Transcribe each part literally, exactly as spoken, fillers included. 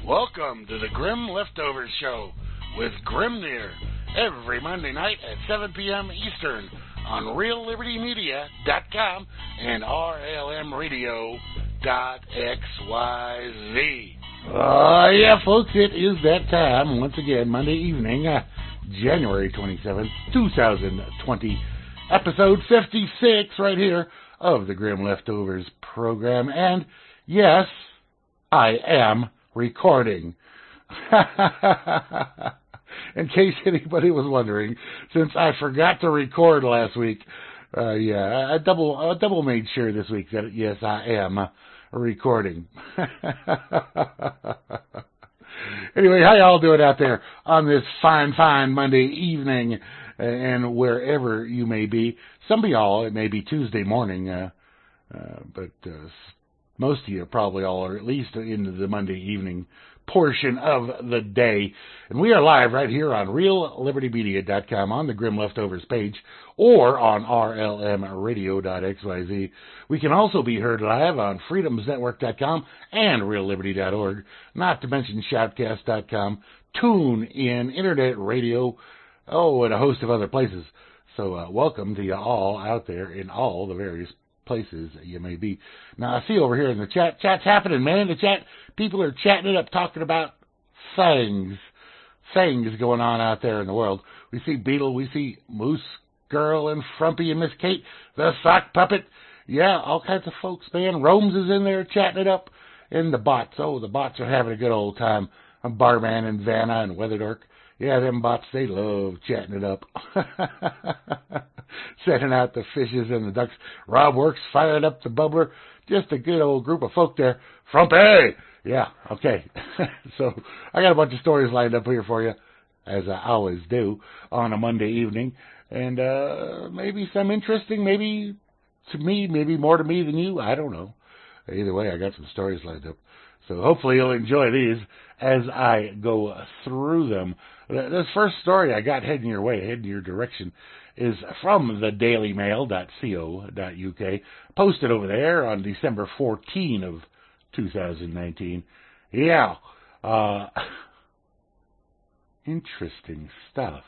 Welcome to the Grim Leftovers Show with Grimnir every Monday night at seven p.m. Eastern on Real Liberty Media dot com and R L M Radio dot X Y Z. Oh, yeah, folks, it is that time once again, Monday evening, uh, January twenty-seventh, twenty twenty, episode fifty-six right here of the Grim Leftovers program. And yes, I am recording. In case anybody was wondering, since I forgot to record last week, uh, yeah, I double, I double made sure this week that yes, I am recording. Anyway, how y'all doing out there on this fine, fine Monday evening, and wherever you may be? Some of y'all, it may be Tuesday morning, uh, uh, but uh, most of you probably all are at least into the Monday evening portion of the day. And we are live right here on Real Liberty Media dot com on the Grim Leftovers page or on R L M Radio dot X Y Z. We can also be heard live on Freedoms Network dot com and Real Liberty dot org, not to mention Shoutcast dot com, TuneIn, Internet Radio, oh, and a host of other places. So uh, welcome to you all out there in all the various places you may be. Now, I see over here in the chat, chat's happening, man. The chat, people are chatting it up, talking about things, things going on out there in the world. We see Beetle, we see Moose Girl and Frumpy and Miss Kate, the Sock Puppet. Yeah, all kinds of folks, man. Rome's is in there chatting it up, and the bots. Oh, the bots are having a good old time. Barman and Vanna and Weatherdork. Yeah, them bots, they love chatting it up. Setting out the fishes and the ducks. Rob Works firing up the bubbler. Just a good old group of folk there. Frumpy! Yeah, okay. So, I got a bunch of stories lined up here for you, as I always do, on a Monday evening. And uh maybe some interesting, maybe to me, maybe more to me than you. I don't know. Either way, I got some stories lined up. So hopefully you'll enjoy these as I go through them. This first story I got heading your way, heading your direction, is from the daily mail dot co dot U K, posted over there on December fourteenth of two thousand nineteen. Yeah, uh, interesting stuff.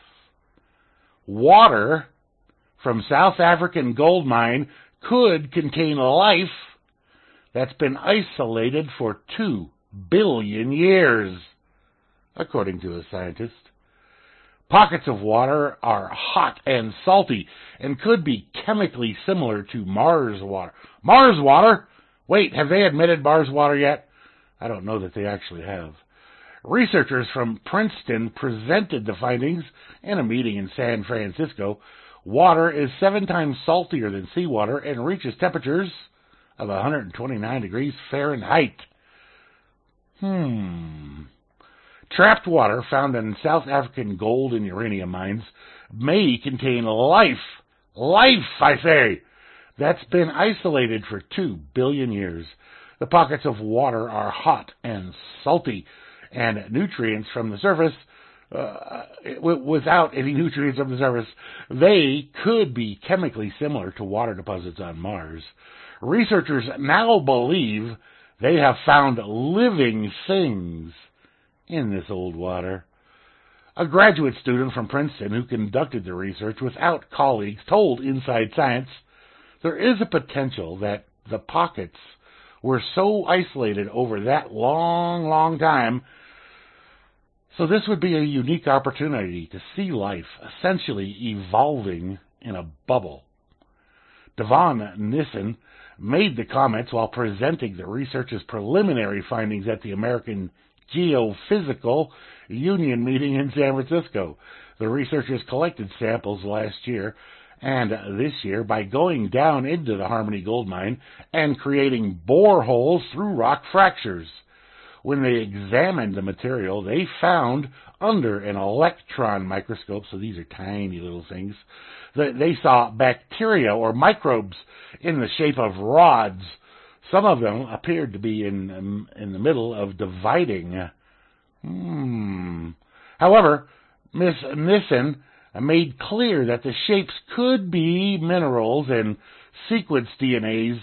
Water from South African gold mine could contain life that's been isolated for two billion years, according to a scientist. Pockets of water are hot and salty and could be chemically similar to Mars water. Mars water? Wait, have they admitted Mars water yet? I don't know that they actually have. Researchers from Princeton presented the findings in a meeting in San Francisco. Water is seven times saltier than seawater and reaches temperatures of one hundred twenty-nine degrees Fahrenheit. Hmm. Trapped water found in South African gold and uranium mines may contain life. Life, I say, that's been isolated for two billion years. The pockets of water are hot and salty, and nutrients from the surface, uh, w- without any nutrients from the surface, they could be chemically similar to water deposits on Mars. Researchers now believe they have found living things in this old water. A graduate student from Princeton who conducted the research without colleagues told Inside Science there is a potential that the pockets were so isolated over that long, long time. So this would be a unique opportunity to see life essentially evolving in a bubble. Devon Nissen made the comments while presenting the research's preliminary findings at the American Geophysical Union meeting in San Francisco. The researchers collected samples last year and this year by going down into the Harmony gold mine and creating boreholes through rock fractures. When they examined the material, they found under an electron microscope, so these are tiny little things, that they saw bacteria or microbes in the shape of rods. Some of them appeared to be in um, in the middle of dividing. Hmm. However, Miss Nissen made clear that the shapes could be minerals and sequence D N As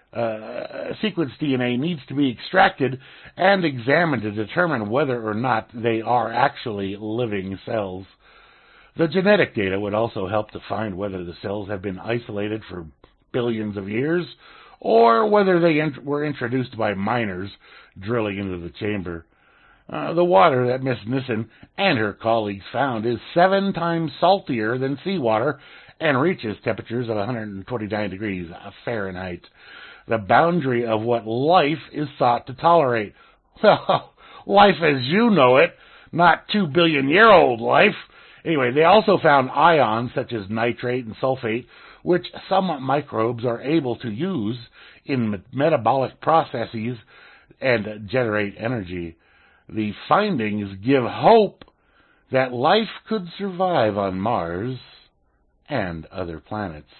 uh, sequence D N A needs to be extracted and examined to determine whether or not they are actually living cells. The genetic data would also help to find whether the cells have been isolated for billions of years or whether they int- were introduced by miners drilling into the chamber. Uh, the water that Miss Nissen and her colleagues found is seven times saltier than seawater and reaches temperatures of one hundred twenty-nine degrees Fahrenheit, the boundary of what life is thought to tolerate. Well, life as you know it, not two billion year old life. Anyway, they also found ions such as nitrate and sulfate, which some microbes are able to use in metabolic processes and generate energy. The findings give hope that life could survive on Mars and other planets.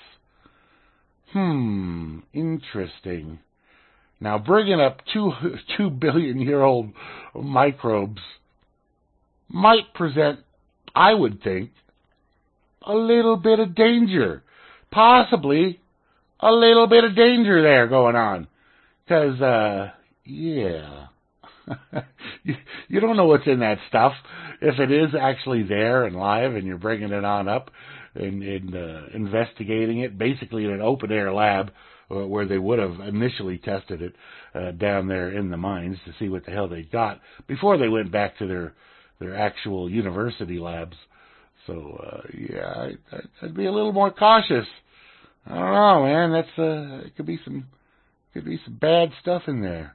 Hmm, interesting. Now, bringing up two, two billion year old microbes might present, I would think, a little bit of danger. Possibly a little bit of danger there going on. Because, uh, yeah. you, you don't know what's in that stuff. If it is actually there and live and you're bringing it on up and, and uh, investigating it, basically in an open-air lab uh, where they would have initially tested it uh, down there in the mines to see what the hell they got before they went back to their their actual university labs. So, uh, yeah, I, I'd be a little more cautious. I don't know, man. That's, uh, it could be some, could be some bad stuff in there.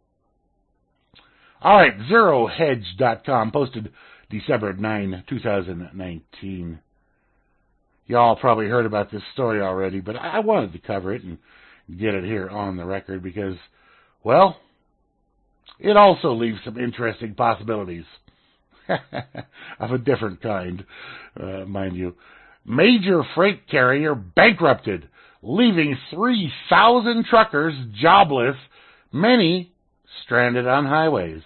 All right, zero hedge dot com posted December ninth, twenty nineteen. Y'all probably heard about this story already, but I wanted to cover it and get it here on the record because, well, it also leaves some interesting possibilities. Of a different kind, uh, mind you. Major freight carrier bankrupted, leaving three thousand truckers jobless, many stranded on highways.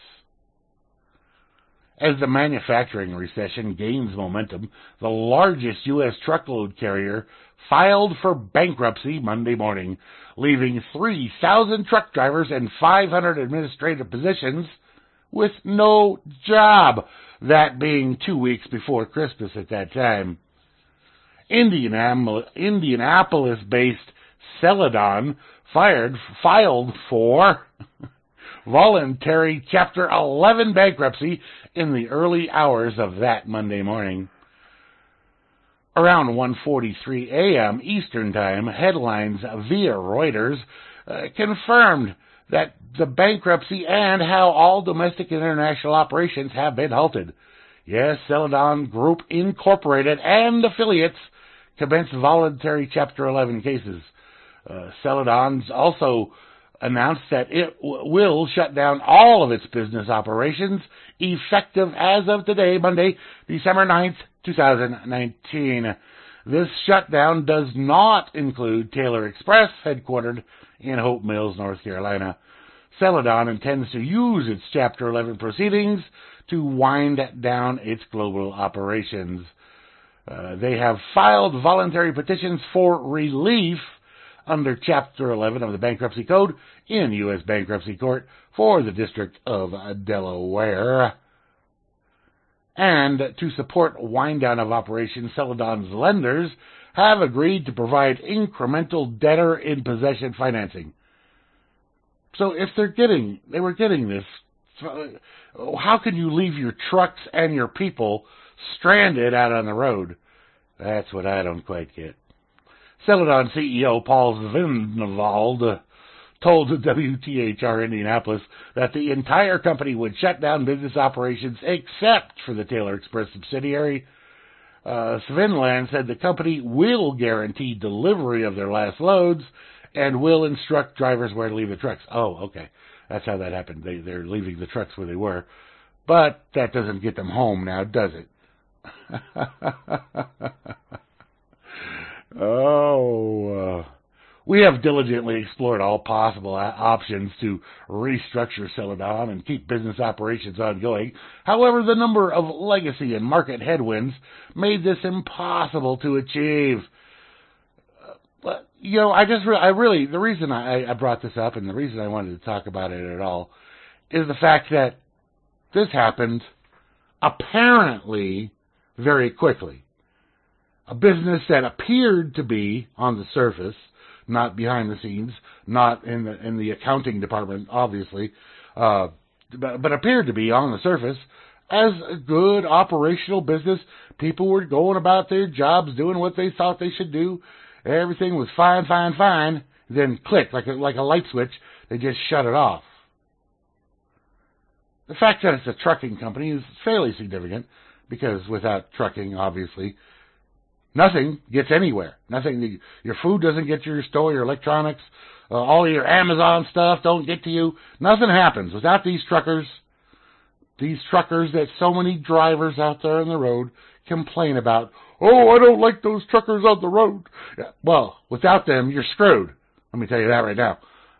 As the manufacturing recession gains momentum, the largest U S truckload carrier filed for bankruptcy Monday morning, leaving three thousand truck drivers and five hundred administrative positions with no job, that being two weeks before Christmas at that time. Indianapolis-based Celadon fired, filed for voluntary Chapter eleven bankruptcy in the early hours of that Monday morning. Around one forty-three a.m. Eastern Time, headlines via Reuters uh, confirmed that the bankruptcy and how all domestic and international operations have been halted. Yes, Celadon Group Incorporated and affiliates commenced voluntary Chapter eleven cases. Uh, Celadon's also announced that it w- will shut down all of its business operations effective as of today, Monday, December ninth, twenty nineteen. This shutdown does not include Taylor Express, headquartered in Hope Mills, North Carolina. Celadon intends to use its Chapter eleven proceedings to wind down its global operations. Uh, they have filed voluntary petitions for relief under Chapter eleven of the Bankruptcy Code in U S Bankruptcy Court for the District of Delaware. And to support wind down of operations, Celadon's lenders have agreed to provide incremental debtor-in-possession financing. So if they're getting, they were getting this, how can you leave your trucks and your people stranded out on the road? That's what I don't quite get. Celadon C E O Paul Svinvald told W T H R Indianapolis that the entire company would shut down business operations except for the Taylor Express subsidiary. Uh, Svinland said the company will guarantee delivery of their last loads and will instruct drivers where to leave the trucks. Oh, okay. That's how that happened. They, they're leaving the trucks where they were. But that doesn't get them home now, does it? oh, uh, we have diligently explored all possible options to restructure Celadon and keep business operations ongoing. However, the number of legacy and market headwinds made this impossible to achieve. But, you know, I just, re- I really, the reason I, I brought this up and the reason I wanted to talk about it at all is the fact that this happened apparently very quickly. A business that appeared to be on the surface, not behind the scenes, not in the in the accounting department, obviously, uh, but, but appeared to be on the surface as a good operational business. People were going about their jobs, doing what they thought they should do. Everything was fine, fine, fine. Then click, like a, like a light switch, they just shut it off. The fact that it's a trucking company is fairly significant, because without trucking, obviously, nothing gets anywhere. Nothing. Your food doesn't get to your store. Your electronics, uh, all your Amazon stuff don't get to you. Nothing happens without these truckers. These truckers that so many drivers out there on the road complain about. Oh, I don't like those truckers on the road. Yeah, well, without them, you're screwed. Let me tell you that right now.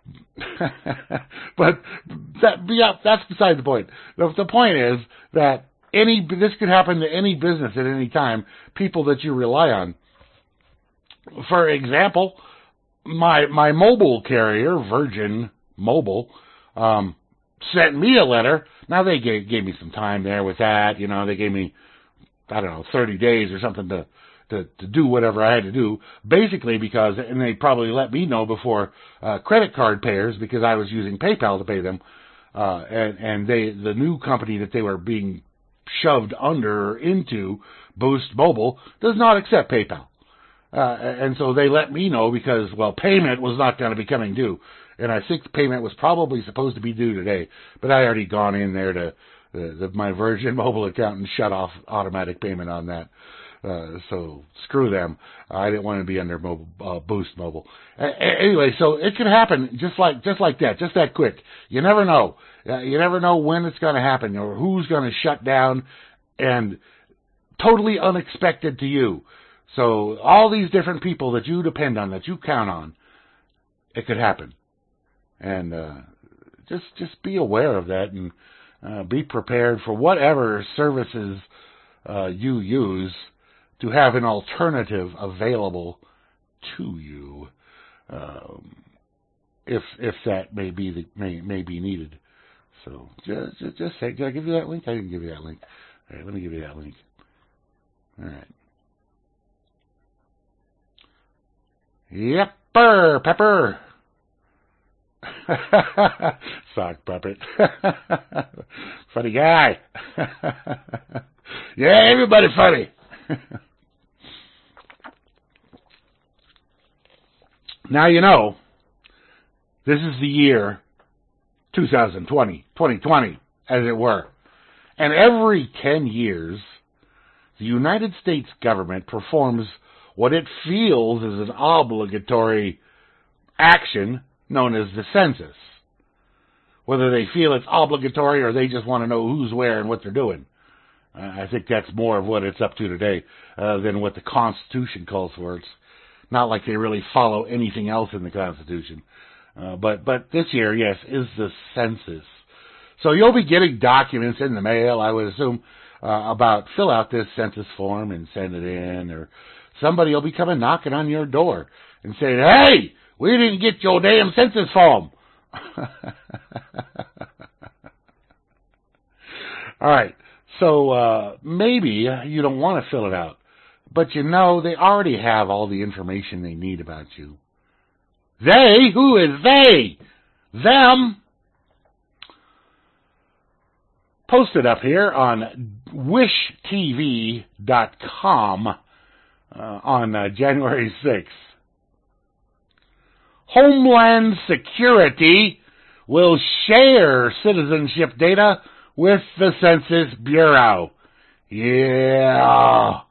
But that, yeah, that's beside the point. The, the point is that any this could happen to any business at any time. People that you rely on. For example, my my mobile carrier, Virgin Mobile, um, sent me a letter. Now they gave gave me some time there with that. You know, they gave me, I don't know, thirty days or something to. To, to do whatever I had to do, basically because, and they probably let me know before uh, credit card payers, because I was using PayPal to pay them, uh, and, and they, the new company that they were being shoved under or into, Boost Mobile, does not accept PayPal. Uh, and so they let me know because, well, payment was not going to be coming due. And I think payment was probably supposed to be due today, but I already gone in there to the, the, my Virgin Mobile account and shut off automatic payment on that. Uh, so screw them. I didn't want to be under mobile, uh, Boost Mobile. Uh, anyway, so it could happen just like just like that, just that quick. You never know. Uh, you never know when it's going to happen or who's going to shut down, and totally unexpected to you. So all these different people that you depend on, that you count on, it could happen. And uh, just just be aware of that and uh, be prepared for whatever services uh, you use, to have an alternative available to you, um, if if that may be the, may may be needed. So just just, just say, did I give you that link? I didn't give you that link. All right, let me give you that link. All right. Yepper, Pepper. Sock puppet. Funny guy. Yeah, everybody funny. Now you know, this is the year two thousand twenty, twenty twenty, as it were. And every ten years, the United States government performs what it feels is an obligatory action known as the census. Whether they feel it's obligatory or they just want to know who's where and what they're doing. Uh, I think that's more of what it's up to today uh, than what the Constitution calls for. It's not like they really follow anything else in the Constitution. Uh, but but this year, yes, is the census. So you'll be getting documents in the mail, I would assume, uh, about fill out this census form and send it in, or somebody will be coming knocking on your door and saying, hey, we didn't get your damn census form. All right. So uh, maybe you don't want to fill it out, but you know they already have all the information they need about you. They? Who is they? Them. Posted up here on wish T V dot com uh, on uh, January sixth. Homeland Security will share citizenship data with the Census Bureau. Yeah.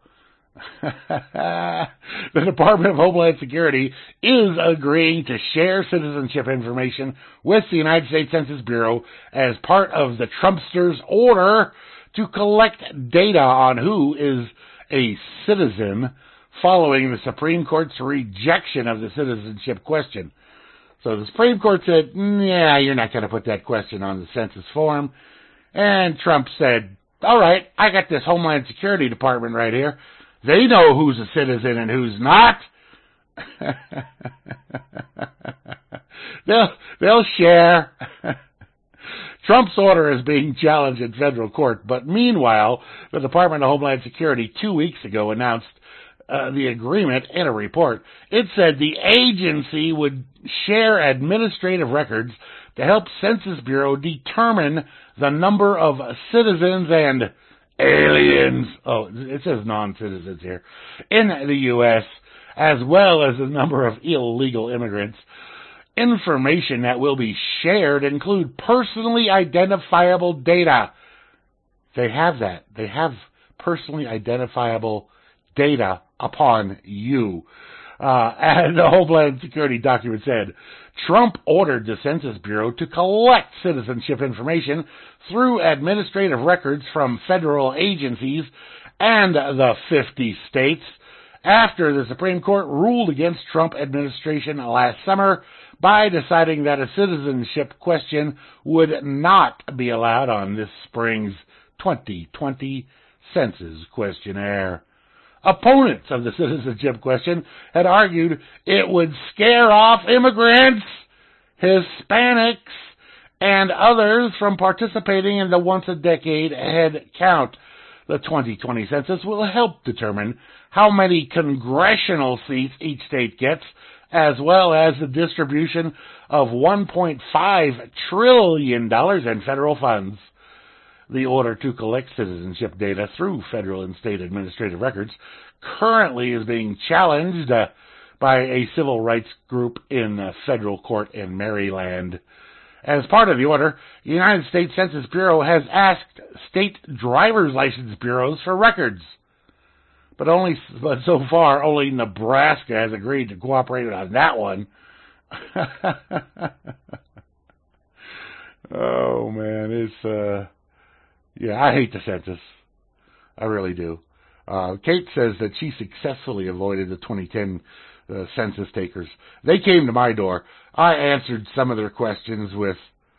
The Department of Homeland Security is agreeing to share citizenship information with the United States Census Bureau as part of the Trumpsters' order to collect data on who is a citizen following the Supreme Court's rejection of the citizenship question. So the Supreme Court said, yeah, you're not going to put that question on the census form. And Trump said, all right, I got this Homeland Security Department right here. They know who's a citizen and who's not. they'll, they'll share. Trump's order is being challenged in federal court, but meanwhile, the Department of Homeland Security two weeks ago announced uh, the agreement in a report. It said the agency would share administrative records to help Census Bureau determine the number of citizens and aliens, oh, it says non-citizens here, in the U S, as well as the number of illegal immigrants. Information that will be shared include personally identifiable data. They have that. They have personally identifiable data upon you. Uh, and the Homeland Security document said, Trump ordered the Census Bureau to collect citizenship information through administrative records from federal agencies and the fifty states after the Supreme Court ruled against Trump administration last summer by deciding that a citizenship question would not be allowed on this spring's twenty twenty census questionnaire. Opponents of the citizenship question had argued it would scare off immigrants, Hispanics, and others from participating in the once-a-decade head count. The twenty twenty census will help determine how many congressional seats each state gets, as well as the distribution of one point five trillion dollars in federal funds. The order to collect citizenship data through federal and state administrative records currently is being challenged uh, by a civil rights group in a federal court in Maryland. As part of the order, the United States Census Bureau has asked state driver's license bureaus for records. But only, but so far, only Nebraska has agreed to cooperate on that one. Oh man, it's uh, yeah, I hate the census. I really do. Uh, Kate says that she successfully avoided the twenty ten uh, census takers. They came to my door. I answered some of their questions with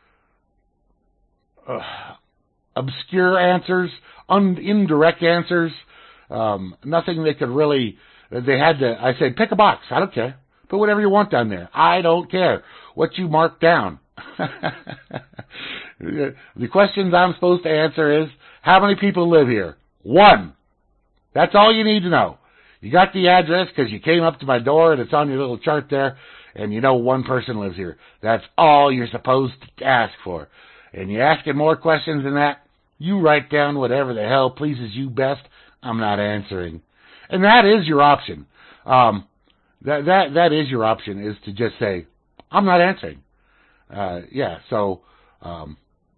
uh, obscure answers, un- indirect answers. Um, nothing they could really, they had to, I said, pick a box. I don't care. Put whatever you want down there. I don't care what you mark down. The questions I'm supposed to answer is, how many people live here? One. That's all you need to know. You got the address because you came up to my door and it's on your little chart there, and you know one person lives here. That's all you're supposed to ask for. And you're asking more questions than that, you write down whatever the hell pleases you best. I'm not answering. And that is your option. Um, that, that, that is your option, is to just say, I'm not answering. Uh, yeah, so, um,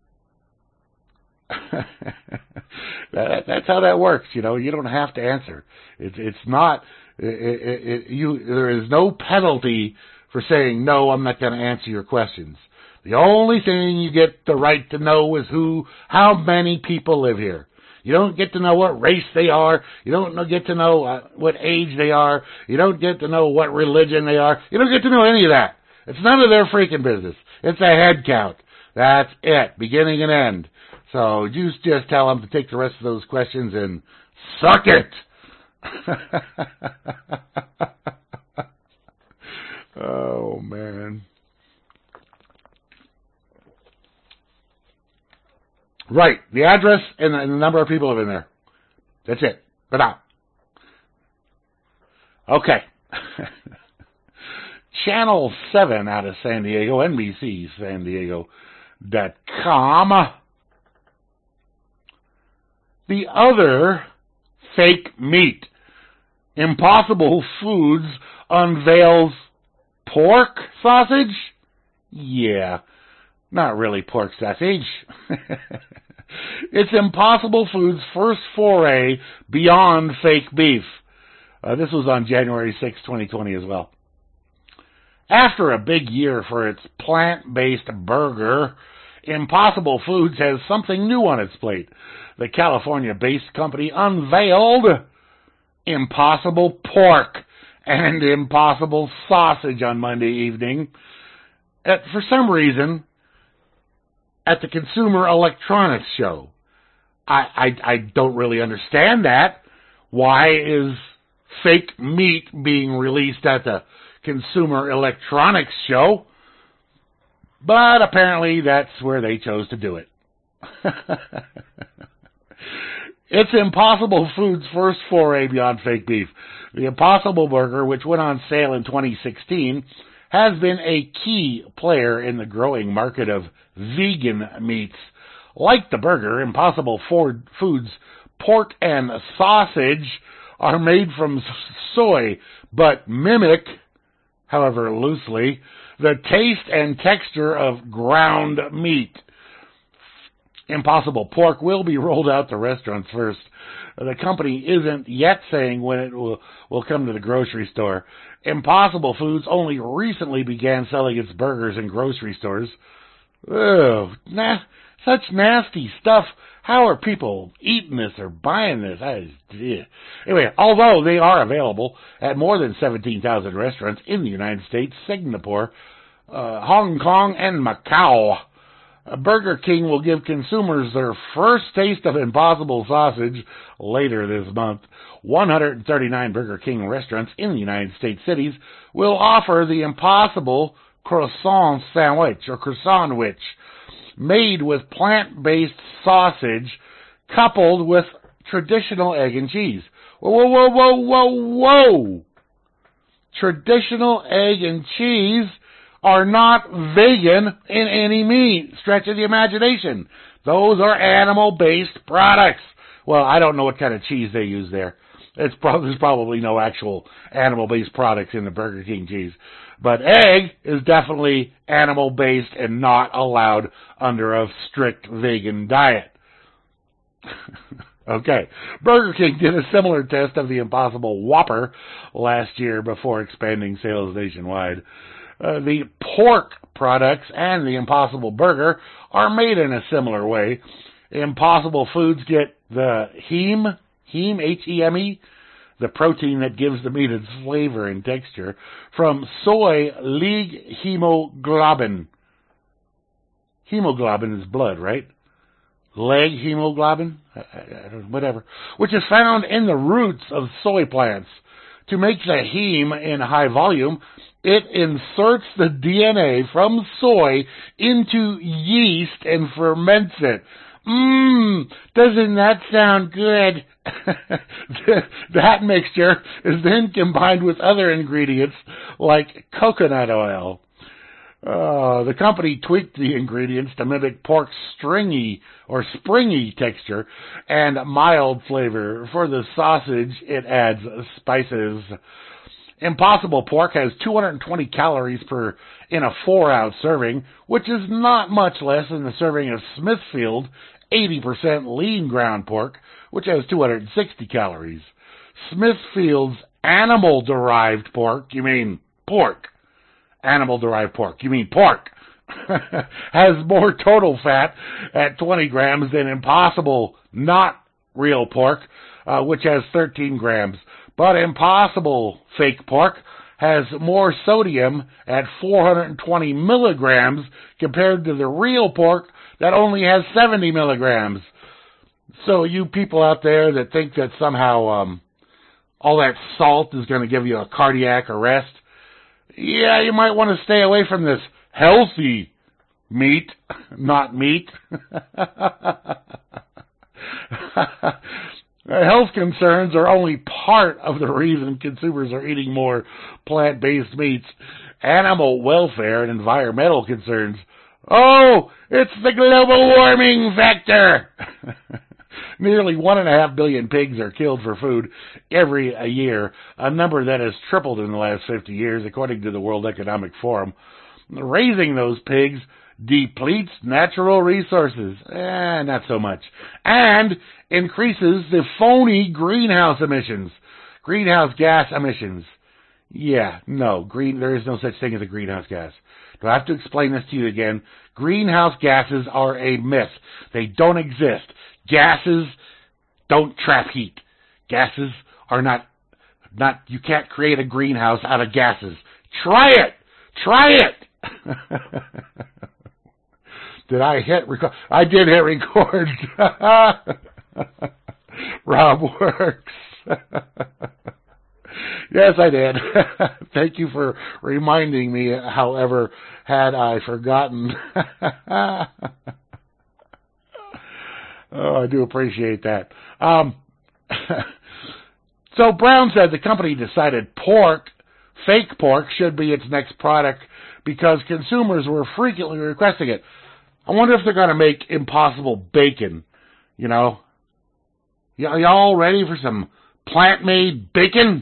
that, that's how that works. You know, you don't have to answer. It's, it's not, it, it, it, you, there is no penalty for saying, no, I'm not going to answer your questions. The only thing you get the right to know is who, how many people live here. You don't get to know what race they are. You don't get to know uh, what age they are. You don't get to know what religion they are. You don't get to know any of that. It's none of their freaking business. It's a head count. That's it, beginning and end. So you just tell them to take the rest of those questions and suck it. Oh, man. Right, the address and the, and the number of people live in there. That's it. But out. Okay. Channel seven out of San Diego, N B C San Diego dot com. The other fake meat. Impossible Foods unveils pork sausage? Yeah. Not really pork sausage. It's Impossible Foods' first foray beyond fake beef. Uh, this was on January sixth, twenty twenty as well. After a big year for its plant-based burger, Impossible Foods has something new on its plate. The California-based company unveiled Impossible Pork and Impossible Sausage on Monday evening. Uh, for some reason, at the Consumer Electronics Show. I, I, I don't really understand that. Why is fake meat being released at the Consumer Electronics Show, but apparently that's where they chose to do it. It's Impossible Foods' first foray beyond fake beef. The Impossible Burger, which went on sale in twenty sixteen, has been a key player in the growing market of vegan meats. Like the burger, Impossible Foods' pork and sausage are made from soy, but mimic, however loosely, the taste and texture of ground meat. Impossible Pork will be rolled out to restaurants first. The company isn't yet saying when it will, will come to the grocery store. Impossible Foods only recently began selling its burgers in grocery stores. Ugh, nah, such nasty stuff. How are people eating this or buying this? I, yeah. Anyway, although they are available at more than seventeen thousand restaurants in the United States, Singapore, uh, Hong Kong, and Macau, Burger King will give consumers their first taste of Impossible sausage later this month. one hundred thirty-nine Burger King restaurants in the United States cities will offer the Impossible croissant sandwich or croissant-wich, made with plant-based sausage coupled with traditional egg and cheese. Whoa, whoa, whoa, whoa, whoa, whoa! Traditional egg and cheese are not vegan in any means. Stretch of the imagination. Those are animal-based products. Well, I don't know what kind of cheese they use there. It's probably, there's probably no actual animal-based products in the Burger King cheese. But egg is definitely animal-based and not allowed under a strict vegan diet. Okay. Burger King did a similar test of the Impossible Whopper last year before expanding sales nationwide. Uh, the pork products and the Impossible Burger are made in a similar way. Impossible Foods get the heme, heme, H E M E, the protein that gives the meat its flavor and texture, from soy leg hemoglobin. Hemoglobin is blood, right? Leg hemoglobin? I, I, I don't, whatever. Which is found in the roots of soy plants. To make the heme in high volume, it inserts the D N A from soy into yeast and ferments it. Mmm, doesn't that sound good? That mixture is then combined with other ingredients like coconut oil. Uh, the company tweaked the ingredients to mimic pork's stringy or springy texture and mild flavor. For the sausage, it adds spices. Impossible Pork has two hundred twenty calories per in a four-ounce serving, which is not much less than the serving of Smithfield eighty percent lean ground pork, which has two hundred sixty calories. Smithfield's animal-derived pork, you mean pork. Animal-derived pork, you mean pork, has more total fat at twenty grams than Impossible not real pork, uh, which has thirteen grams. But Impossible fake pork has more sodium at four hundred twenty milligrams compared to the real pork that only has seventy milligrams. So you people out there that think that somehow um, all that salt is going to give you a cardiac arrest, yeah, you might want to stay away from this healthy meat, not meat. Health concerns are only part of the reason consumers are eating more plant-based meats. Animal welfare and environmental concerns. Oh, it's the global warming factor. Nearly one and a half billion pigs are killed for food every a year, a number that has tripled in the last fifty years, according to the World Economic Forum. Raising those pigs depletes natural resources, eh, not so much, and increases the phony greenhouse emissions, greenhouse gas emissions. Yeah, no, green. There is no such thing as a greenhouse gas. Do I have to explain this to you again? Greenhouse gases are a myth. They don't exist. Gases don't trap heat. Gases are not, not, you can't create a greenhouse out of gases. Try it! Try it! Did I hit record? I did hit record. Rob Works. Yes, I did. Thank you for reminding me. However, had I forgotten. Oh, I do appreciate that. Um, so Brown said the company decided pork, fake pork, should be its next product because consumers were frequently requesting it. I wonder if they're going to make Impossible bacon. You know, y- y'all ready for some plant-made bacon?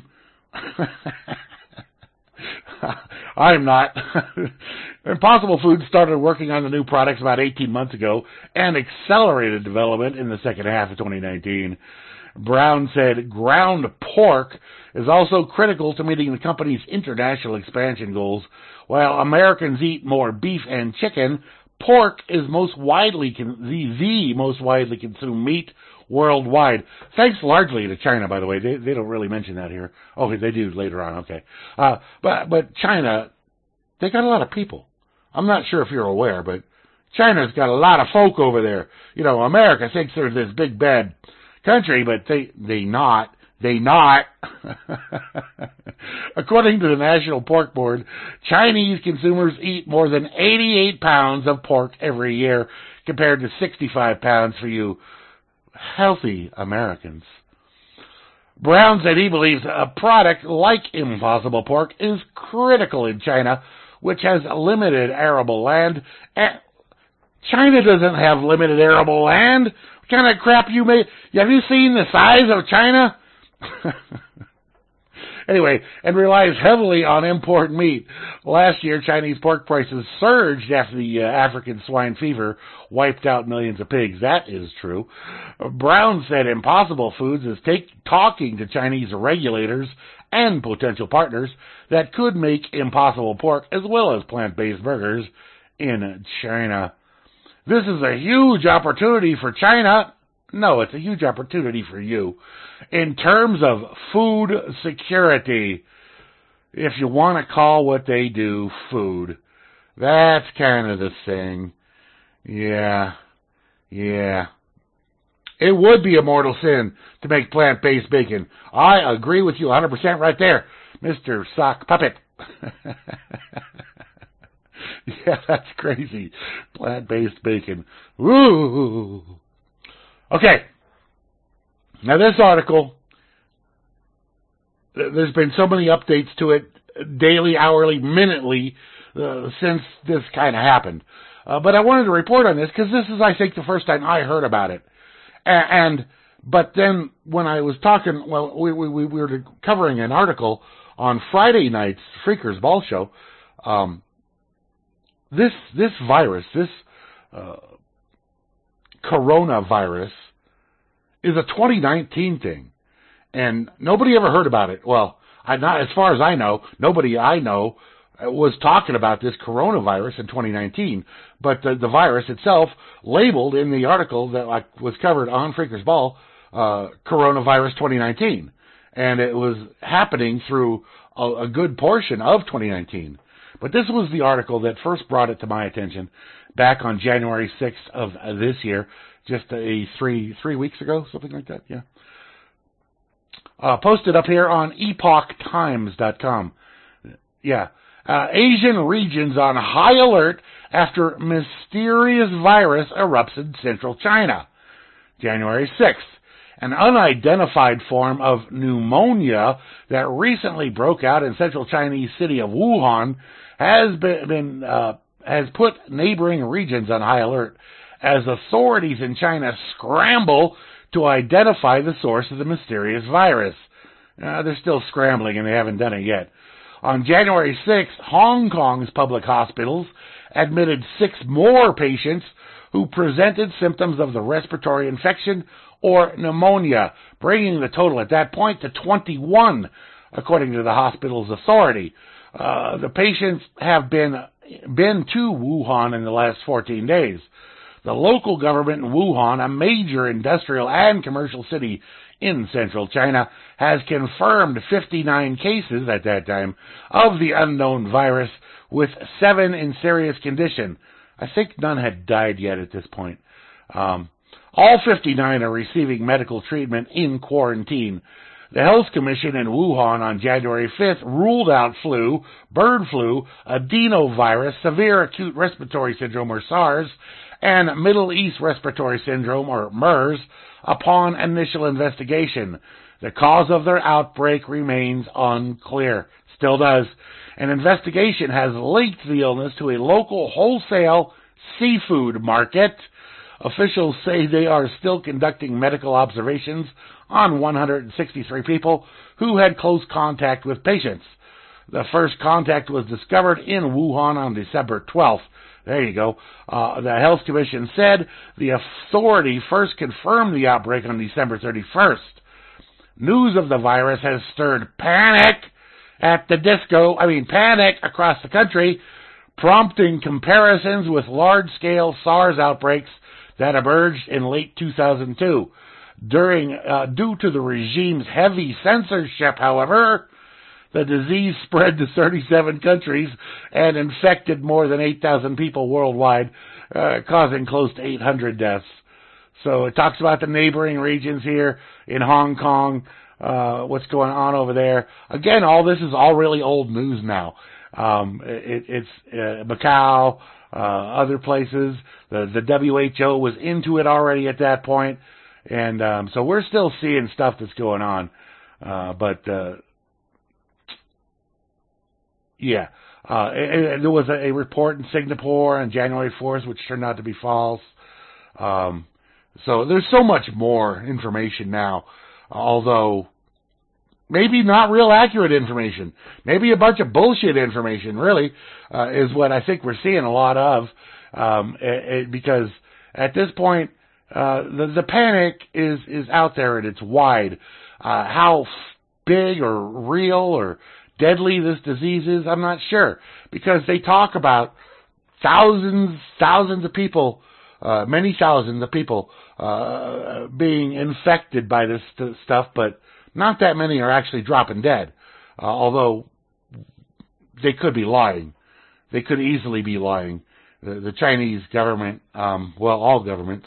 I'm not. Impossible Foods started working on the new products about eighteen months ago and accelerated development in the second half of twenty nineteen. Brown said ground pork is also critical to meeting the company's international expansion goals. While Americans eat more beef and chicken, pork is most widely con- the, the most widely consumed meat worldwide. Thanks largely to China, by the way. They they don't really mention that here. Okay, they do later on. Okay, uh, but but China, they got a lot of people. I'm not sure if you're aware, but China's got a lot of folk over there. You know, America thinks they're this big bad country, but they they not. They not. According to the National Pork Board, Chinese consumers eat more than eighty-eight pounds of pork every year, compared to sixty-five pounds for you healthy Americans. Brown said he believes a product like Impossible Pork is critical in China, which has limited arable land. China doesn't have limited arable land. What kind of crap you made? Have you seen the size of China? Anyway, and relies heavily on import meat. Last year, Chinese pork prices surged after the uh, African swine fever wiped out millions of pigs. That is true. Brown said Impossible Foods is take, talking to Chinese regulators and potential partners that could make Impossible Pork as well as plant-based burgers in China. This is a huge opportunity for China. No, it's a huge opportunity for you. In terms of food security, if you want to call what they do food, that's kind of the thing. Yeah, yeah. It would be a mortal sin to make plant-based bacon. I agree with you one hundred percent right there, Mister Sock Puppet. Yeah, that's crazy. Plant-based bacon. Ooh. Okay. Now this article, there's been so many updates to it, daily, hourly, minutely, uh, since this kind of happened. Uh, but I wanted to report on this because this is, I think, the first time I heard about it. And, and but then when I was talking, well, we, we, we were covering an article on Friday night's Freakers Ball Show. Um, this this virus, this uh, coronavirus, is a twenty nineteen thing, and nobody ever heard about it. Well, I not as far as I know, nobody I know was talking about this coronavirus in twenty nineteen. But the, the virus itself, labeled in the article that like, was covered on Freakers Ball, uh, coronavirus twenty nineteen, and it was happening through a, a good portion of twenty nineteen. But this was the article that first brought it to my attention back on January sixth of this year. Just a three three weeks ago, something like that, yeah. Uh, posted up here on epoch times dot com. Yeah. Uh, Asian regions on high alert after mysterious virus erupts in central China. January sixth. An unidentified form of pneumonia that recently broke out in central Chinese city of Wuhan has been, been uh, has put neighboring regions on high alert as authorities in China scramble to identify the source of the mysterious virus. Uh, they're still scrambling and they haven't done it yet. On January sixth, Hong Kong's public hospitals admitted six more patients who presented symptoms of the respiratory infection or pneumonia, bringing the total at that point to twenty-one, according to the hospital's authority. Uh, the patients have been, been to Wuhan in the last fourteen days. The local government in Wuhan, a major industrial and commercial city in central China, has confirmed fifty-nine cases at that time of the unknown virus, with seven in serious condition. I think none had died yet at this point. Um, all fifty-nine are receiving medical treatment in quarantine. The Health Commission in Wuhan on January fifth ruled out flu, bird flu, adenovirus, severe acute respiratory syndrome or SARS, and Middle East respiratory syndrome or MERS upon initial investigation. The cause of their outbreak remains unclear. Still does. An investigation has linked the illness to a local wholesale seafood market. Officials say they are still conducting medical observations on one hundred sixty-three people who had close contact with patients. The first contact was discovered in Wuhan on December twelfth. There you go. Uh, the Health Commission said the authority first confirmed the outbreak on December thirty-first. News of the virus has stirred panic at the disco, I mean panic across the country, prompting comparisons with large-scale SARS outbreaks that emerged in late two thousand two. During, uh, due to the regime's heavy censorship, however, the disease spread to thirty-seven countries and infected more than eight thousand people worldwide, uh, causing close to eight hundred deaths. So it talks about the neighboring regions here in Hong Kong, uh, what's going on over there. Again, all this is all really old news now. Um, it, it's uh, Macau, uh, other places. The, the W H O was into it already at that point. And um, so we're still seeing stuff that's going on. Uh, but, uh, yeah, uh, it, it, there was a, a report in Singapore on January fourth, which turned out to be false. Um, so there's so much more information now, although maybe not real accurate information. Maybe a bunch of bullshit information, really, uh, is what I think we're seeing a lot of. Um, it, it, because at this point, uh, the, the panic is, is out there and it's wide. Uh, how big or real or deadly this disease is, I'm not sure. Because they talk about thousands, thousands of people, uh, many thousands of people, uh, being infected by this st- stuff, but not that many are actually dropping dead. Uh, although they could be lying. They could easily be lying. The, the Chinese government, um, well, all governments,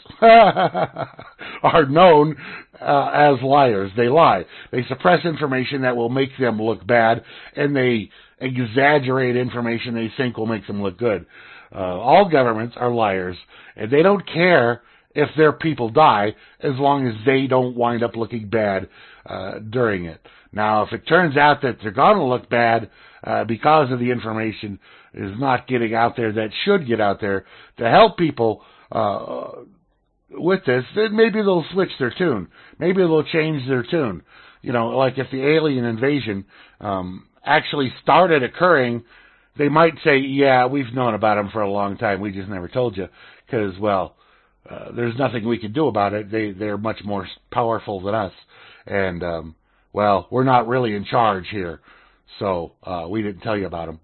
are known uh, as liars. They lie. They suppress information that will make them look bad, and they exaggerate information they think will make them look good. Uh, all governments are liars, and they don't care if their people die as long as they don't wind up looking bad uh, during it. Now, if it turns out that they're going to look bad uh, because of the information is not getting out there that should get out there to help people uh, with this, then maybe they'll switch their tune. Maybe they'll change their tune. You know, like if the alien invasion um, actually started occurring, they might say, yeah, we've known about them for a long time. We just never told you because, well, uh, there's nothing we can do about it. They, they're much more powerful than us. And, um, well, we're not really in charge here. So, uh, we didn't tell you about them.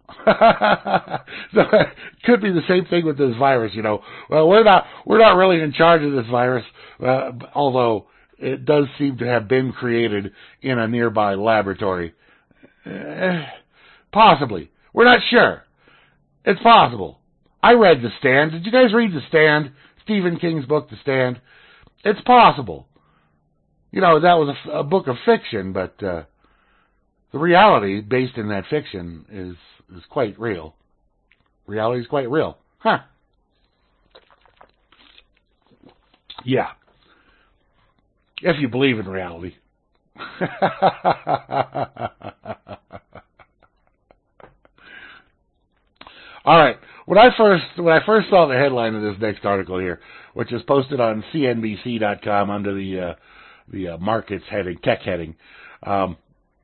So, it could be the same thing with this virus, you know. Well, we're not, we're not really in charge of this virus, uh, although it does seem to have been created in a nearby laboratory. Uh, possibly. We're not sure. It's possible. I read The Stand. Did you guys read The Stand? Stephen King's book, The Stand. It's possible. You know, that was a, a book of fiction, but, uh, the reality based in that fiction is, is quite real. Reality is quite real. Huh. Yeah. If you believe in reality. All right. When I first when I first saw the headline of this next article here, which is posted on C N B C dot com under the uh, the uh, markets heading, tech heading, um,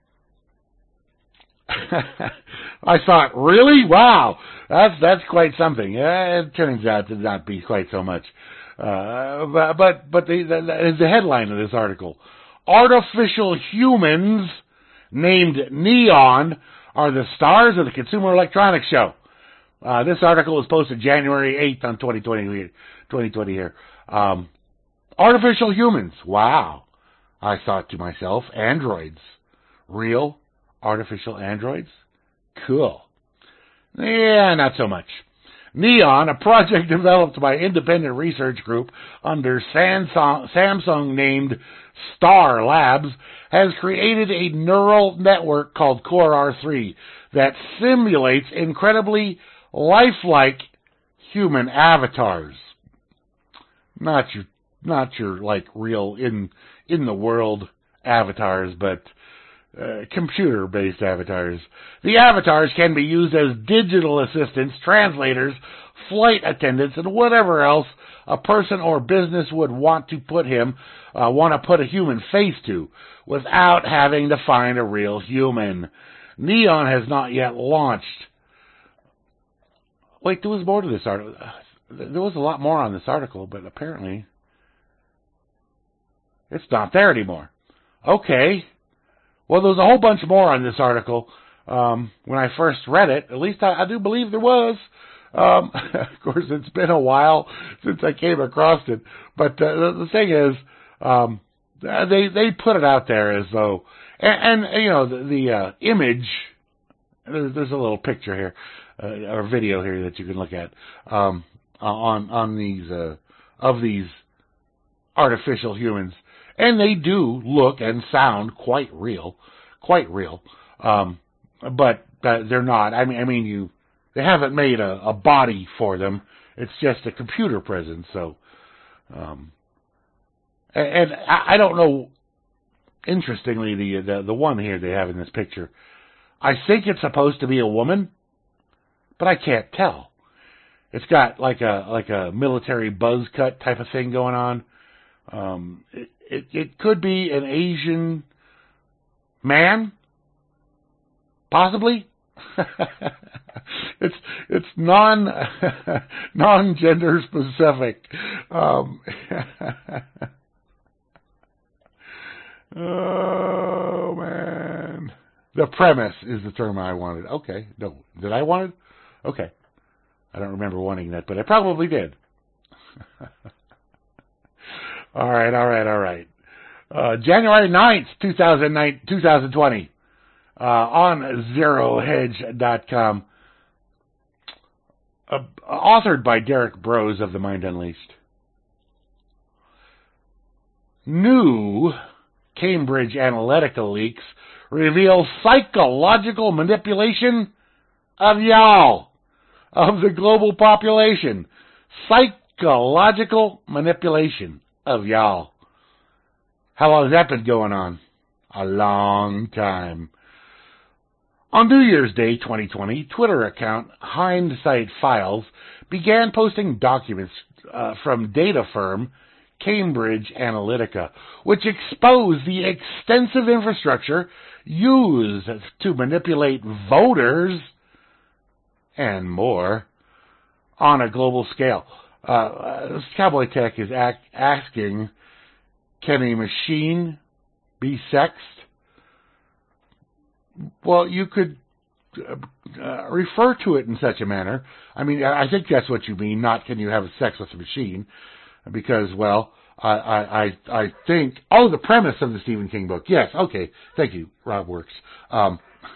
I thought, really? Wow, that's that's quite something. Uh, it turns out to not be quite so much. Uh, but but, but the, the, the headline of this article: artificial humans named Neon are the stars of the Consumer Electronics Show. Uh, this article was posted January eighth on twenty twenty, twenty twenty here. Um, artificial humans. Wow. I thought to myself, androids. Real artificial androids? Cool. Yeah, not so much. NEON, a project developed by independent research group under Samsung, Samsung named Star Labs, has created a neural network called Core R three that simulates incredibly lifelike human avatars. Not your, not your like real in in the world avatars, but uh, computer-based avatars. The avatars can be used as digital assistants, translators, flight attendants, and whatever else a person or business would want to put him, uh, want to put a human face to, without having to find a real human. NEON has not yet launched. Wait, there was more to this article. There was a lot more on this article, but apparently it's not there anymore. Okay. Well, there was a whole bunch more on this article um, when I first read it. At least I, I do believe there was. Um, of course, it's been a while since I came across it. But uh, the, the thing is, um, they they put it out there as though, and, and you know, the, the uh, image. There's, there's a little picture here, uh, or video here that you can look at um, on on these uh, of these artificial humans. And they do look and sound quite real, quite real. Um, but uh, they're not. I mean, I mean, you they haven't made a, a body for them. It's just a computer presence. So, um, and, and I, I don't know. Interestingly, the, the the one here they have in this picture, I think it's supposed to be a woman, but I can't tell. It's got like a like a military buzz cut type of thing going on. Um, it, it, it could be an Asian man, possibly. it's it's non non gender specific. Um, oh man, the premise is the term I wanted. Okay, no, did I want it? Okay, I don't remember wanting that, but I probably did. All right, all right, all right. Uh, January ninth, two thousand nine, twenty twenty, uh, on zero hedge dot com, uh, authored by Derek Brose of The Mind Unleashed. New Cambridge Analytica leaks reveal psychological manipulation of y'all, of the global population. Psychological manipulation of y'all. How long has that been going on? A long time. On New Year's Day twenty twenty, Twitter account Hindsight Files began posting documents uh, from data firm Cambridge Analytica, which exposed the extensive infrastructure used to manipulate voters and more on a global scale. Uh, Cowboy Tech is ac- asking, can a machine be sexed? Well, you could uh, uh, refer to it in such a manner. I mean, I think that's what you mean, not can you have sex with a machine. Because, well, I, I, I, I think, oh, the premise of the Stephen King book. Yes, okay, thank you, Rob Works. Um,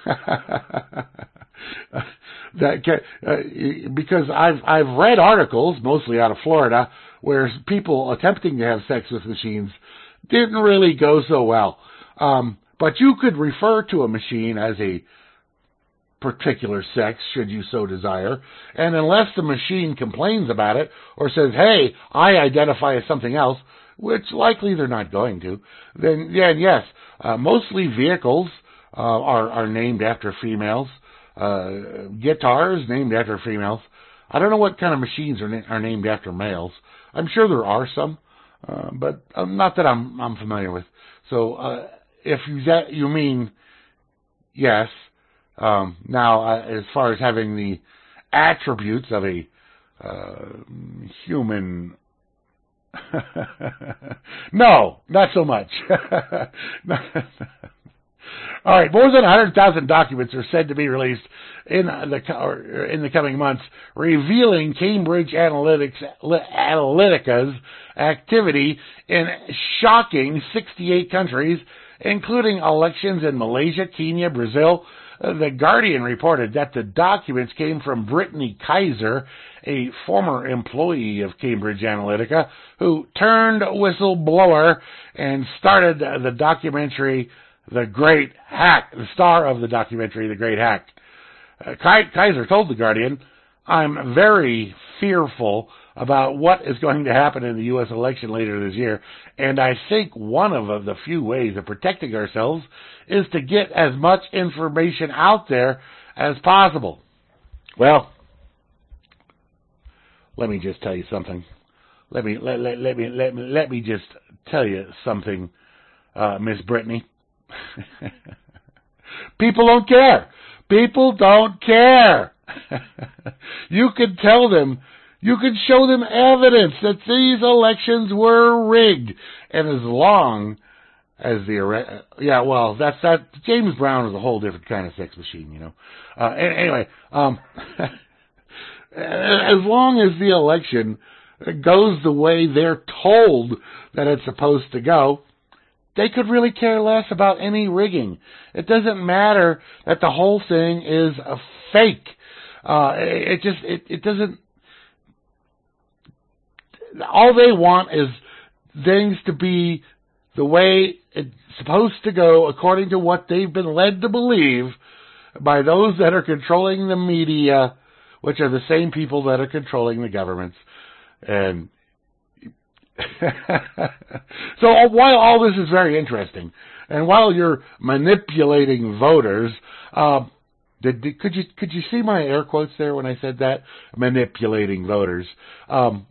that uh, because I've I've read articles, mostly out of Florida, where people attempting to have sex with machines didn't really go so well. Um, but you could refer to a machine as a particular sex, should you so desire, and unless the machine complains about it or says, hey, I identify as something else, which likely they're not going to, then yeah, yes, uh, mostly vehicles uh, are, are named after females, uh, guitars named after females. I don't know what kind of machines are, na- are named after males. I'm sure there are some, uh, but uh, not that I'm, I'm familiar with. So uh, if you, that, you mean yes, Um, now, uh, as far as having the attributes of a uh, human, no, not so much. All right, more than one hundred thousand documents are said to be released in the or in the coming months, revealing Cambridge Analytics, Analytica's activity in shocking sixty-eight countries, including elections in Malaysia, Kenya, Brazil, Uh, the Guardian reported that the documents came from Brittany Kaiser, a former employee of Cambridge Analytica, who turned whistleblower and started the documentary The Great Hack, the star of the documentary The Great Hack. Uh, Kaiser told The Guardian, "I'm very fearful about what is going to happen in the U S election later this year, and I think one of the few ways of protecting ourselves is to get as much information out there as possible." Well, let me just tell you something. Let me let let, let me let me let me just tell you something, uh, Miss Brittany. People don't care. People don't care. You could tell them, you could show them evidence that these elections were rigged, and as long as the yeah, well, that's that. James Brown is a whole different kind of sex machine, you know. Uh, anyway, um, as long as the election goes the way they're told that it's supposed to go, they could really care less about any rigging. It doesn't matter that the whole thing is a fake. Uh, it just, it, it doesn't, all they want is things to be the way it's supposed to go according to what they've been led to believe by those that are controlling the media, which are the same people that are controlling the governments. And so while all this is very interesting, and while you're manipulating voters, uh, did, did, could you could you see my air quotes there when I said that? Manipulating voters. Um,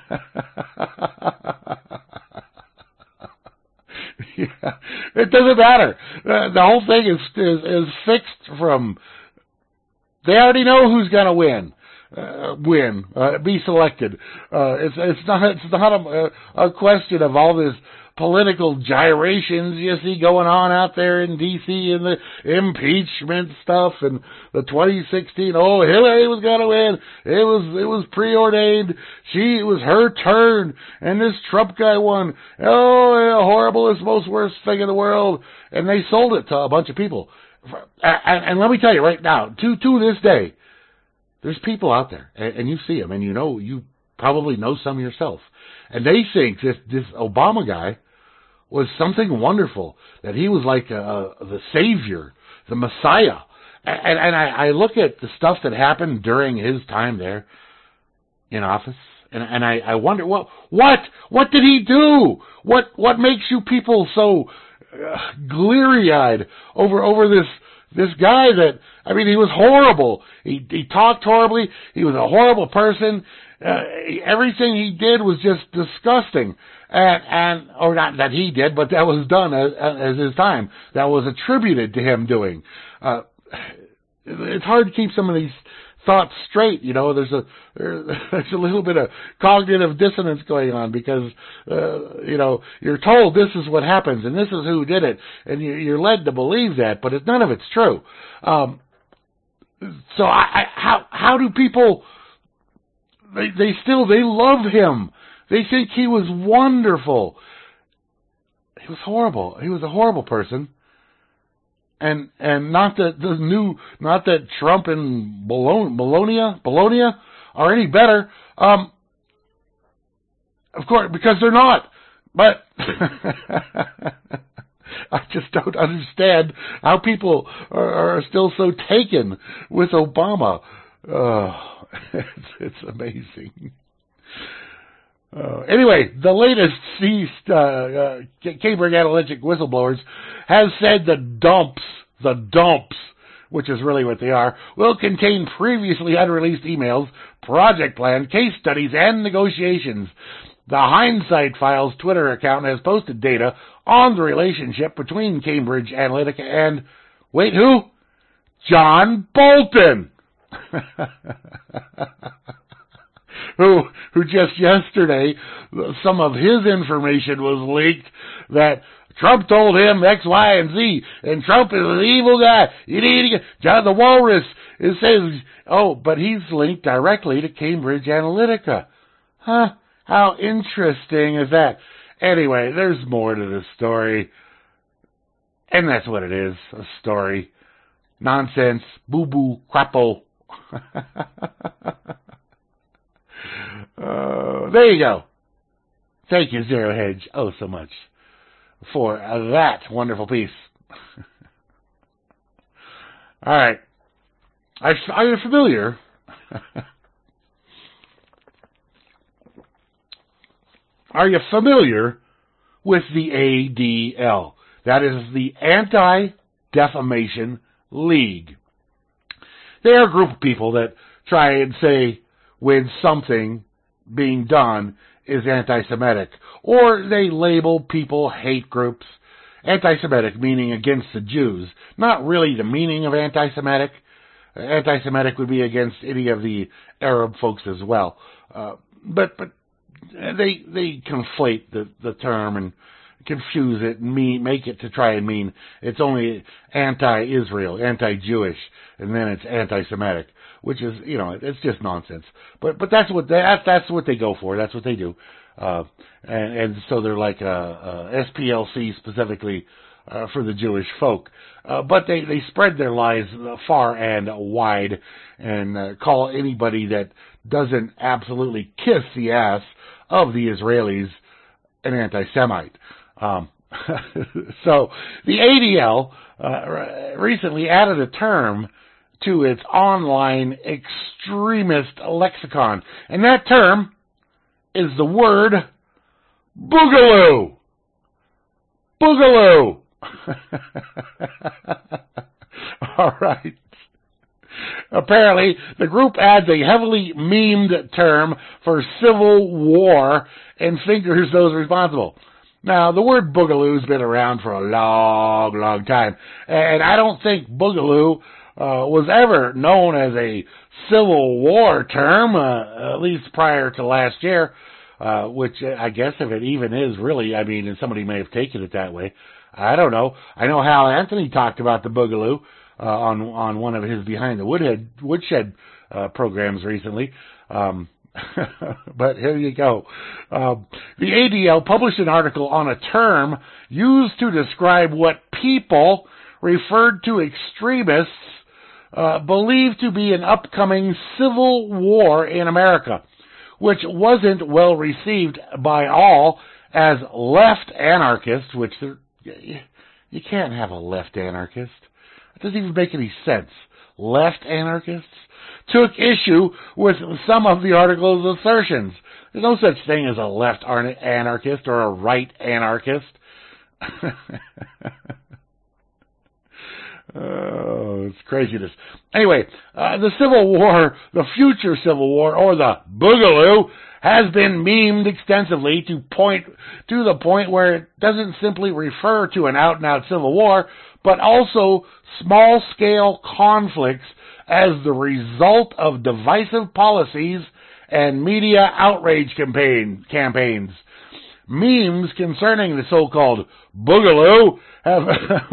yeah, it doesn't matter. Uh, the whole thing is, is is fixed from. They already know who's going to win. Uh, win, uh, be selected. Uh, it's it's not it's not a, a question of all this political gyrations you see going on out there in D C and the impeachment stuff and the twenty sixteen. Oh, Hillary was going to win. It was it was preordained. She it was her turn, and this Trump guy won. Oh, yeah, horriblest, most worst thing in the world, and they sold it to a bunch of people. And, and let me tell you right now, to to this day, there's people out there, and, and you see them, and you know, you probably know some yourself, and they think this this Obama guy was something wonderful, that he was like a, a, the savior, the Messiah. And, and I, I look at the stuff that happened during his time there in office, and, and I, I wonder, what what what did he do? What what makes you people so uh, bleary-eyed over over this? This guy that, I mean, he was horrible. He he talked horribly. He was a horrible person. Uh, everything he did was just disgusting. And, and, or not that he did, but that was done as, as his time. That was attributed to him doing. Uh, it's hard to keep some of these thoughts straight, you know. There's a there's a little bit of cognitive dissonance going on because uh, you know, you're told this is what happens and this is who did it, and you're led to believe that, but it, none of it's true. Um, so I, I, how how do people? They they still they love him. They think he was wonderful. He was horrible. He was a horrible person. And and not that the new, not that Trump and Bologna, Bologna, Bologna are any better. Um, of course, because they're not. But I just don't understand how people are, are still so taken with Obama. Uh, it's, it's amazing. Uh, anyway, the latest seized uh, uh, Cambridge Analytica whistleblowers has said the dumps, the dumps, which is really what they are, will contain previously unreleased emails, project plan, case studies, and negotiations. The Hindsight Files Twitter account has posted data on the relationship between Cambridge Analytica and, wait, who? John Bolton. Who, who just yesterday, some of his information was leaked that Trump told him X, Y, and Z, and Trump is an evil guy. You need to get, John the Walrus, it says, oh, but he's linked directly to Cambridge Analytica. Huh? How interesting is that? Anyway, there's more to this story, and that's what it is, a story. nonsense, boo-boo, crapo. uh, there you go. Thank you, Zero Hedge, oh so much, for uh, that wonderful piece. All right. Are, are you familiar? Are you familiar with the A D L? That is the Anti-Defamation League. They are a group of people that try and say when something being done is anti-Semitic, or they label people hate groups. Anti-Semitic meaning against the Jews. Not really the meaning of anti-Semitic. Anti-Semitic would be against any of the Arab folks as well. Uh, but but they they conflate the, the term and confuse it and mean, make it to try and mean it's only anti-Israel, anti-Jewish, and then it's anti-Semitic, which is, you know, it's just nonsense. But but that's what they, that's that's what they go for. That's what they do. Uh, and, and so they're like a, a S P L C specifically uh, for the Jewish folk. Uh, but they, they spread their lies far and wide and uh, call anybody that doesn't absolutely kiss the ass of the Israelis an anti-Semite. Um, so the A D L uh, recently added a term to its online extremist lexicon, and that term is the word boogaloo. Boogaloo. All right. Apparently, the group adds a heavily memed term for civil war and fingers those responsible. Now, the word boogaloo's been around for a long, long time, and I don't think boogaloo uh, was ever known as a Civil War term, uh, at least prior to last year, uh, which I guess if it even is really, I mean, and somebody may have taken it that way. I don't know. I know Hal Anthony talked about the boogaloo uh, on on one of his Behind the Woodhead, Woodshed uh, programs recently. Um, but here you go. Uh, the A D L published an article on a term used to describe what people referred to extremists uh, believed to be an upcoming civil war in America, which wasn't well received by all as left anarchists, which they're you can't have a left anarchist. It doesn't even make any sense. Left anarchists took issue with some of the article's assertions. There's no such thing as a left anarchist or a right anarchist. Oh, it's craziness. Anyway, uh, the Civil War, the future Civil War, or the boogaloo, has been memed extensively to point to the point where it doesn't simply refer to an out-and-out civil war, but also small-scale conflicts as the result of divisive policies and media outrage campaign, campaigns. Memes concerning the so-called boogaloo have,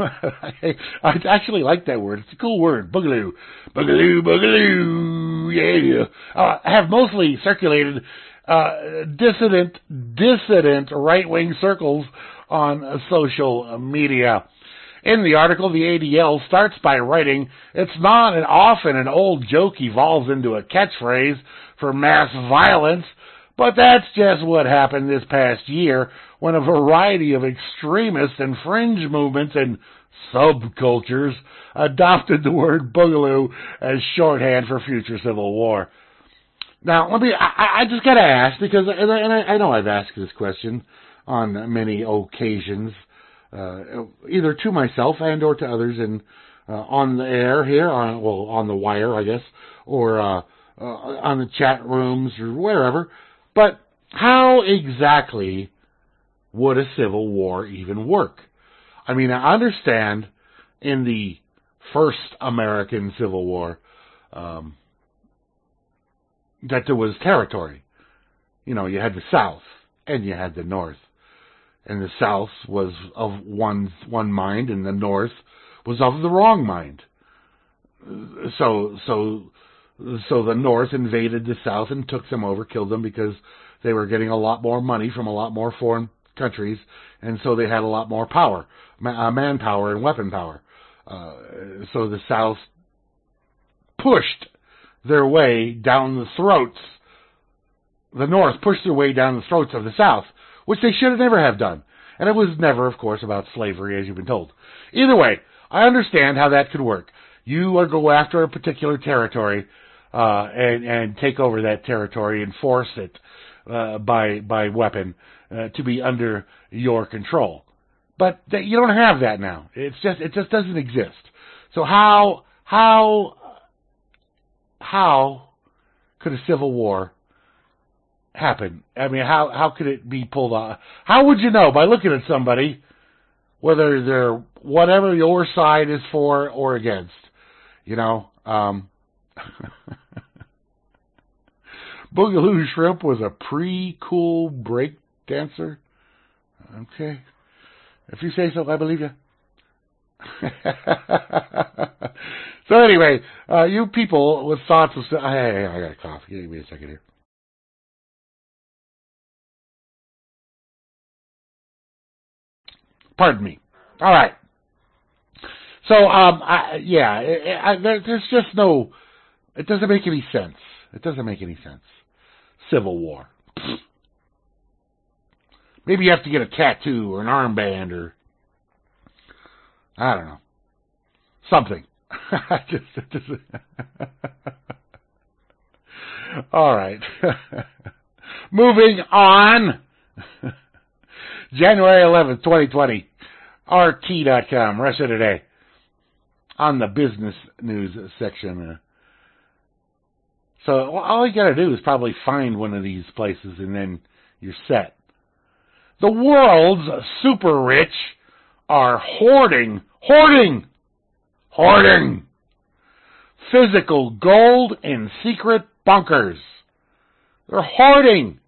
I actually like that word. It's a cool word, boogaloo. Boogaloo, boogaloo, yeah. Uh, have mostly circulated uh, dissident, dissident right-wing circles on social media. In the article, the A D L starts by writing, it's not and often an old joke evolves into a catchphrase for mass violence, but that's just what happened this past year when a variety of extremist and fringe movements and subcultures adopted the word boogaloo as shorthand for future civil war. Now, let me, I, I just gotta ask, because, and I, and I know I've asked this question on many occasions, uh, either to myself and or to others in, uh, on the air here, on, well, on the wire, I guess, or, uh, uh, on the chat rooms or wherever. But how exactly would a civil war even work? I mean, I understand in the first American Civil War um, that there was territory. You know, you had the South and you had the North. And the South was of one, one mind and the North was of the wrong mind. So, so... So the North invaded the South and took them over, killed them, because they were getting a lot more money from a lot more foreign countries, and so they had a lot more power, manpower and weapon power. Uh, so the South pushed their way down the throats, the North pushed their way down the throats of the South, which they should have never have done. And it was never, of course, about slavery, as you've been told. Either way, I understand how that could work. You are go after a particular territory uh, and, and take over that territory and force it uh, by by weapon uh, to be under your control. But th- you don't have that now. It's just it just doesn't exist. So how how how could a civil war happen? I mean, how how could it be pulled off? How would you know by looking at somebody whether they're whatever your side is for or against? You know, um, Boogaloo Shrimp was a pre-cool break dancer. Okay. If you say so, I believe you. So anyway, uh, you people with thoughts of... Hey, hey, I got a cough. Give me a second here. Pardon me. All right. So, um, I, yeah, I, I, there, there's just no... It doesn't make any sense. It doesn't make any sense. Civil War. Maybe you have to get a tattoo or an armband or... I don't know. Something. just, just All right. Moving on. January eleventh, twenty twenty. R T dot com, Russia Today. On the business news section. So all you got to do is probably find one of these places and then you're set. The world's super rich are hoarding, hoarding, hoarding physical gold in secret bunkers. They're hoarding.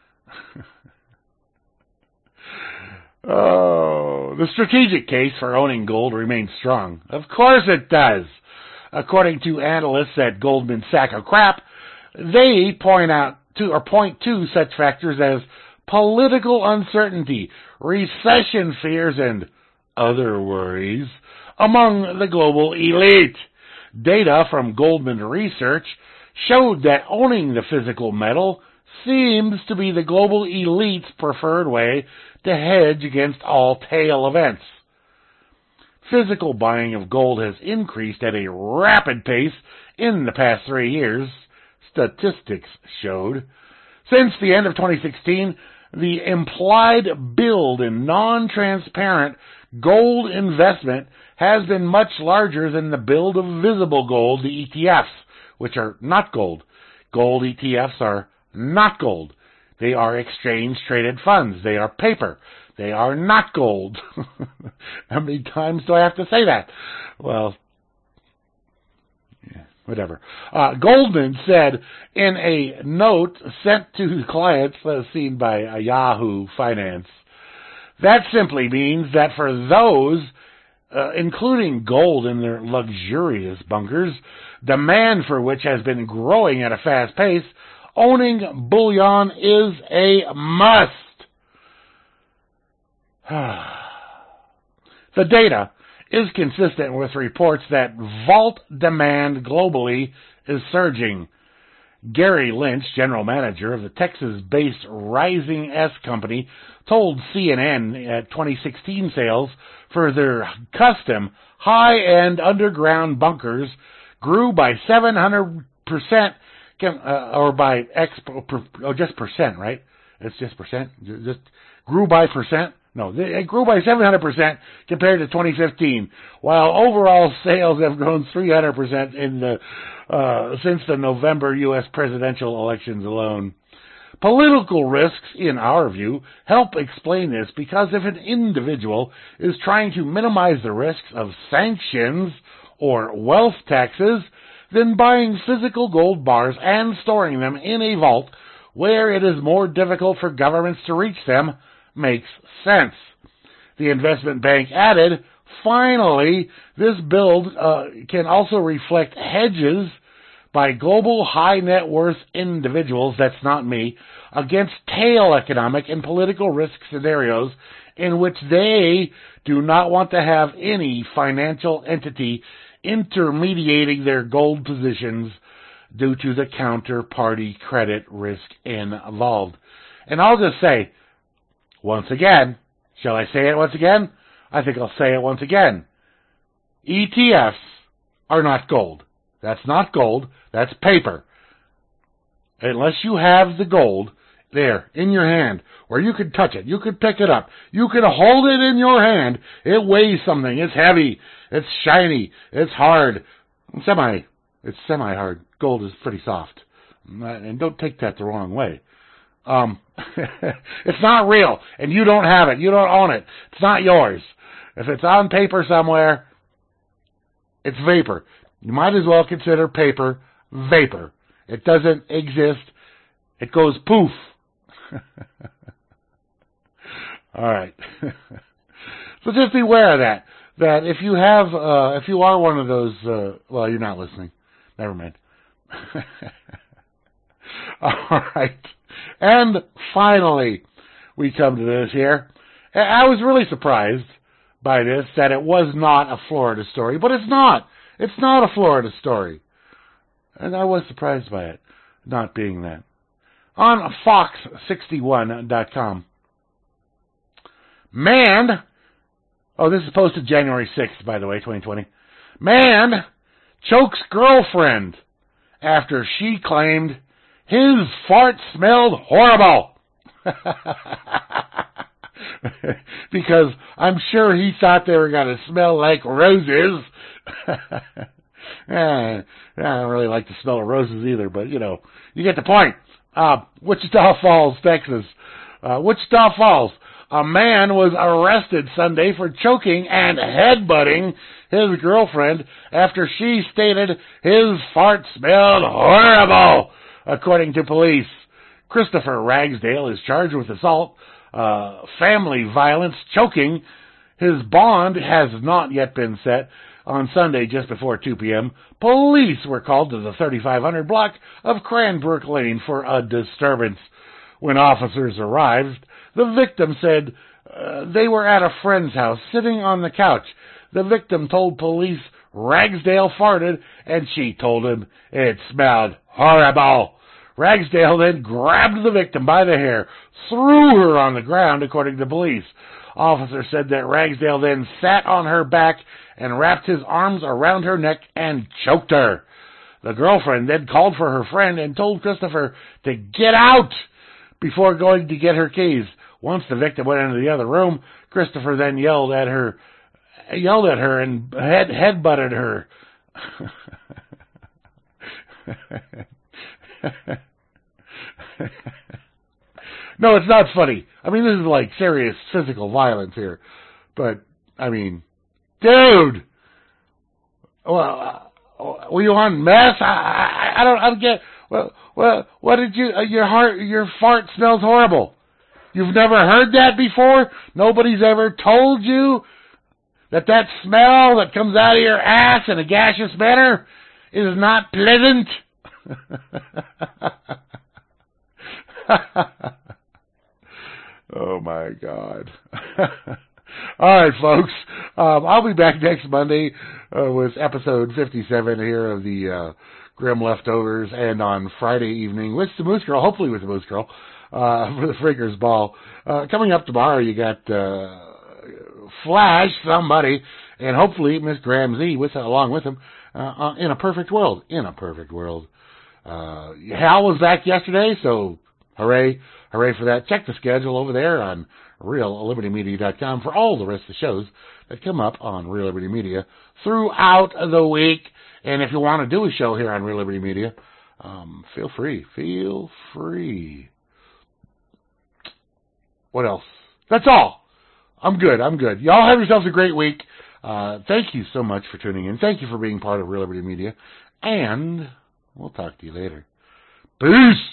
Oh, the strategic case for owning gold remains strong. Of course it does. According to analysts at Goldman Sachs Crap, they point out to or point to such factors as political uncertainty, recession fears, and other worries among the global elite. Data from Goldman Research showed that owning the physical metal seems to be the global elite's preferred way to hedge against all tail events. Physical buying of gold has increased at a rapid pace in the past three years, statistics showed. Since the end of twenty sixteen, the implied build in non-transparent gold investment has been much larger than the build of visible gold, the E T Fs, which are not gold. Gold E T Fs are not gold. They are exchange-traded funds. They are paper. They are not gold. How many times do I have to say that? Well, yeah, whatever. Uh, Goldman said in a note sent to clients, uh, seen by uh, Yahoo Finance, that simply means that for those, uh, including gold in their luxurious bunkers, demand for which has been growing at a fast pace, owning bullion is a must. The data is consistent with reports that vault demand globally is surging. Gary Lynch, general manager of the Texas-based Rising S Company, told C N N at twenty sixteen sales for their custom high-end underground bunkers grew by seven hundred percent, uh, or by X, oh, just percent, right? It's just percent? Just grew by percent? No, it grew by seven hundred percent compared to twenty fifteen, while overall sales have grown three hundred percent in the uh, since the November U S presidential elections alone. Political risks, in our view, help explain this because if an individual is trying to minimize the risks of sanctions or wealth taxes, then buying physical gold bars and storing them in a vault where it is more difficult for governments to reach them makes sense. The investment bank added, finally, this build uh, can also reflect hedges by global high net worth individuals, that's not me, against tail economic and political risk scenarios in which they do not want to have any financial entity intermediating their gold positions due to the counterparty credit risk involved. And I'll just say, once again, shall I say it once again? I think I'll say it once again. E T Fs are not gold. That's not gold. That's paper. Unless you have the gold there in your hand, where you could touch it, you could pick it up, you could hold it in your hand. It weighs something. It's heavy. It's shiny. It's hard. Semi. It's semi-hard. Gold is pretty soft. And don't take that the wrong way. Um, it's not real, and you don't have it. You don't own it. It's not yours. If it's on paper somewhere, it's vapor. You might as well consider paper vapor. It doesn't exist. It goes poof. All right. So just beware of that. That if you have, uh, if you are one of those, uh, well, you're not listening. Never mind. All right. And finally, we come to this here. I was really surprised by this, that it was not a Florida story, but it's not. It's not a Florida story. And I was surprised by it, not being that. On fox sixty-one dot com. Man, oh, this is posted January sixth, by the way, twenty twenty. Man chokes girlfriend after she claimed his fart smelled horrible. Because I'm sure he thought they were going to smell like roses. eh, I don't really like the smell of roses either, but, you know, you get the point. Uh, Wichita Falls, Texas. Uh, Wichita Falls. A man was arrested Sunday for choking and headbutting his girlfriend after she stated his fart smelled horrible, according to police. Christopher Ragsdale is charged with assault, uh, family violence, choking. His bond has not yet been set. On Sunday, just before two p.m., police were called to the thirty-five hundred block of Cranbrook Lane for a disturbance. When officers arrived, the victim said uh, they were at a friend's house, sitting on the couch. The victim told police Ragsdale farted, and she told him it smelled horrible. Ragsdale then grabbed the victim by the hair, threw her on the ground, according to police. Officer said that Ragsdale then sat on her back and wrapped his arms around her neck and choked her. The girlfriend then called for her friend and told Christopher to get out before going to get her keys. Once the victim went into the other room, Christopher then yelled at her, yelled at her and head headbutted her. No, it's not funny. I mean, this is like serious physical violence here. But, I mean, dude! Well, uh, were you on meth? I, I, I don't, I don't get, well, well, what did you, uh, your heart, your fart smells horrible. You've never heard that before? Nobody's ever told you that that smell that comes out of your ass in a gaseous manner is not pleasant? Oh my God. All right, folks. Um, I'll be back next Monday uh, with episode fifty-seven here of the uh, Grim Leftovers, and on Friday evening with the Moose Girl, hopefully with the Moose Girl, uh, for the Freakers Ball. Uh, coming up tomorrow, you got uh, Flash, somebody, and hopefully Miss Graham Z with along with him uh, uh, in a perfect world. In a perfect world. Uh, Hal was back yesterday, so hooray, hooray for that. Check the schedule over there on real liberty media dot com for all the rest of the shows that come up on Real Liberty Media throughout the week. And if you want to do a show here on Real Liberty Media, um, feel free. Feel free. What else? That's all. I'm good. I'm good. Y'all have yourselves a great week. Uh, thank you so much for tuning in. Thank you for being part of Real Liberty Media. And we'll talk to you later. Peace!